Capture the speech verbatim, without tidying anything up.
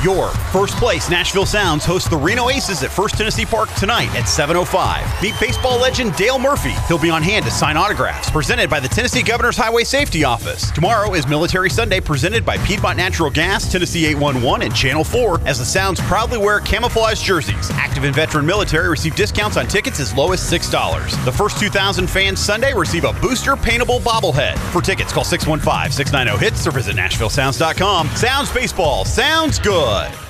Your first place Nashville Sounds host the Reno Aces at First Tennessee Park tonight at seven oh five. Meet baseball legend Dale Murphy. He'll be on hand to sign autographs, presented by the Tennessee Governor's Highway Safety Office. Tomorrow is Military Sunday, presented by Piedmont Natural Gas, Tennessee eight one one, and Channel four, as the Sounds proudly wear camouflage jerseys. Active and veteran military receive discounts on tickets as low as six dollars. The first two thousand fans Sunday receive a booster paintable bobblehead. For tickets, call six one five, six nine zero, H I T S or visit Nashville Sounds dot com. Sounds Baseball. Sounds good.